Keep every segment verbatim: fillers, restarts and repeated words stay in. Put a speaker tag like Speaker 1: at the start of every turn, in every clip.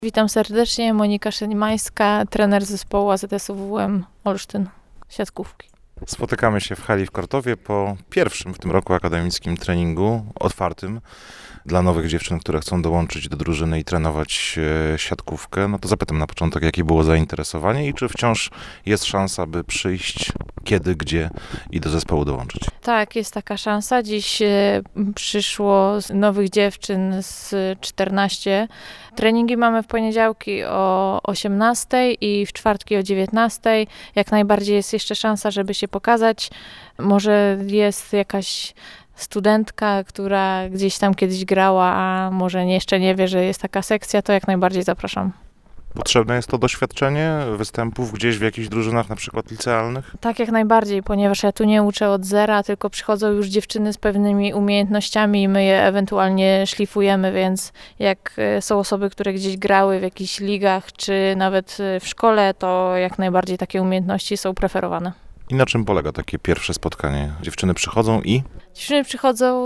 Speaker 1: Witam serdecznie, Monika Szymańska, trener zespołu A Z S W W M Olsztyn, siatkówki.
Speaker 2: Spotykamy się w hali w Kortowie po pierwszym w tym roku akademickim treningu otwartym dla nowych dziewczyn, które chcą dołączyć do drużyny i trenować e, siatkówkę. No to zapytam na początek, jakie było zainteresowanie i czy wciąż jest szansa, by przyjść kiedy, gdzie i do zespołu dołączyć?
Speaker 1: Tak, jest taka szansa. Dziś e, przyszło z nowych dziewczyn z czternaście. Treningi mamy w poniedziałki o osiemnastej i w czwartki o dziewiętnastej. Jak najbardziej jest jeszcze szansa, żeby się pokazać. Może jest jakaś studentka, która gdzieś tam kiedyś grała, a może jeszcze nie wie, że jest taka sekcja, to jak najbardziej zapraszam.
Speaker 2: Potrzebne jest to doświadczenie występów gdzieś w jakichś drużynach, na przykład licealnych?
Speaker 1: Tak, jak najbardziej, ponieważ ja tu nie uczę od zera, tylko przychodzą już dziewczyny z pewnymi umiejętnościami i my je ewentualnie szlifujemy, więc jak są osoby, które gdzieś grały w jakichś ligach, czy nawet w szkole, to jak najbardziej takie umiejętności są preferowane.
Speaker 2: I na czym polega takie pierwsze spotkanie? Dziewczyny przychodzą i?
Speaker 1: Dziewczyny przychodzą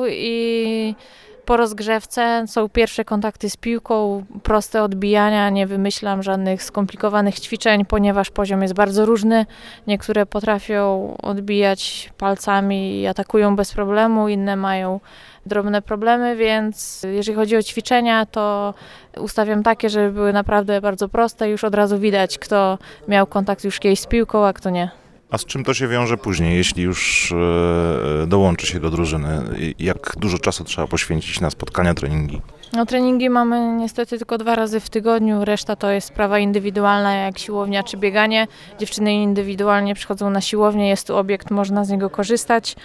Speaker 1: i po rozgrzewce są pierwsze kontakty z piłką, proste odbijania, nie wymyślam żadnych skomplikowanych ćwiczeń, ponieważ poziom jest bardzo różny. Niektóre potrafią odbijać palcami i atakują bez problemu, inne mają drobne problemy, więc jeżeli chodzi o ćwiczenia, to ustawiam takie, żeby były naprawdę bardzo proste. Już od razu widać, kto miał kontakt już kiedyś z piłką, a kto nie.
Speaker 2: A z czym to się wiąże później, jeśli już e, dołączy się do drużyny? Jak dużo czasu trzeba poświęcić na spotkania, treningi?
Speaker 1: No, treningi mamy niestety tylko dwa razy w tygodniu, reszta to jest sprawa indywidualna, jak siłownia czy bieganie. Dziewczyny indywidualnie przychodzą na siłownię, jest tu obiekt, można z niego korzystać.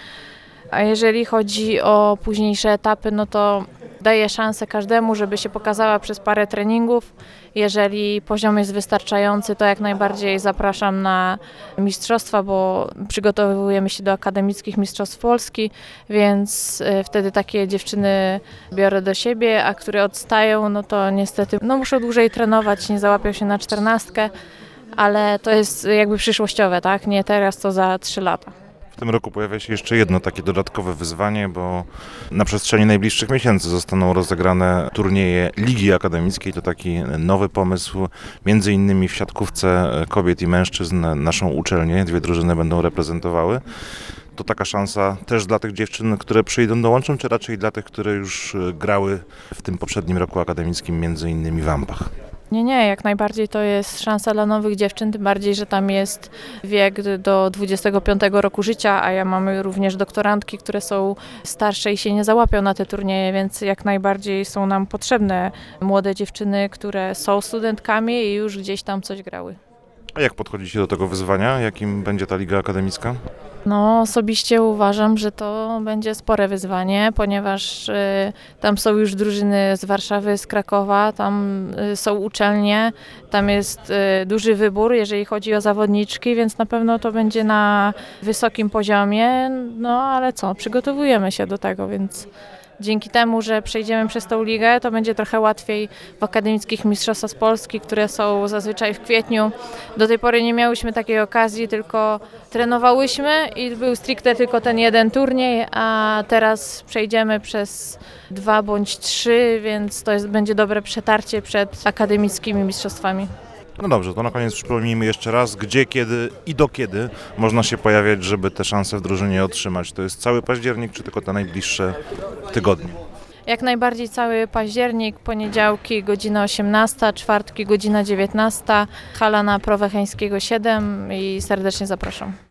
Speaker 1: A jeżeli chodzi o późniejsze etapy, no to daję szansę każdemu, żeby się pokazała przez parę treningów. Jeżeli poziom jest wystarczający, to jak najbardziej zapraszam na mistrzostwa, bo przygotowujemy się do akademickich mistrzostw Polski, więc wtedy takie dziewczyny biorę do siebie, a które odstają, no to niestety no muszą dłużej trenować, nie załapią się na czternastkę, ale to jest jakby przyszłościowe, tak? Nie teraz, to za trzy lata.
Speaker 2: W tym roku pojawia się jeszcze jedno takie dodatkowe wyzwanie, bo na przestrzeni najbliższych miesięcy zostaną rozegrane turnieje Ligi Akademickiej. To taki nowy pomysł, między innymi w siatkówce kobiet i mężczyzn naszą uczelnię. Dwie drużyny będą reprezentowały. To taka szansa też dla tych dziewczyn, które przyjdą, dołączą, czy raczej dla tych, które już grały w tym poprzednim roku akademickim, między innymi w Ampach?
Speaker 1: Nie, nie, jak najbardziej to jest szansa dla nowych dziewczyn, tym bardziej, że tam jest wiek do dwudziestego piątego roku życia, a ja mamy również doktorantki, które są starsze i się nie załapią na te turnieje, więc jak najbardziej są nam potrzebne młode dziewczyny, które są studentkami i już gdzieś tam coś grały.
Speaker 2: A jak podchodzicie do tego wyzwania? Jakim będzie ta Liga Akademicka?
Speaker 1: No, osobiście uważam, że to będzie spore wyzwanie, ponieważ y, tam są już drużyny z Warszawy, z Krakowa, tam y, są uczelnie, tam jest y, duży wybór, jeżeli chodzi o zawodniczki, więc na pewno to będzie na wysokim poziomie, no ale co, przygotowujemy się do tego, więc dzięki temu, że przejdziemy przez tą ligę, to będzie trochę łatwiej w akademickich mistrzostwach z Polski, które są zazwyczaj w kwietniu. Do tej pory nie miałyśmy takiej okazji, tylko trenowałyśmy i był stricte tylko ten jeden turniej, a teraz przejdziemy przez dwa bądź trzy, więc to jest, będzie dobre przetarcie przed akademickimi mistrzostwami.
Speaker 2: No dobrze, to na koniec przypomnijmy jeszcze raz, gdzie, kiedy i do kiedy można się pojawiać, żeby te szanse w drużynie otrzymać. To jest cały październik, czy tylko te najbliższe tygodnie?
Speaker 1: Jak najbardziej cały październik, poniedziałki godzina osiemnasta, czwartki godzina dziewiętnasta, hala na Prowecheńskiego siedem i serdecznie zapraszam.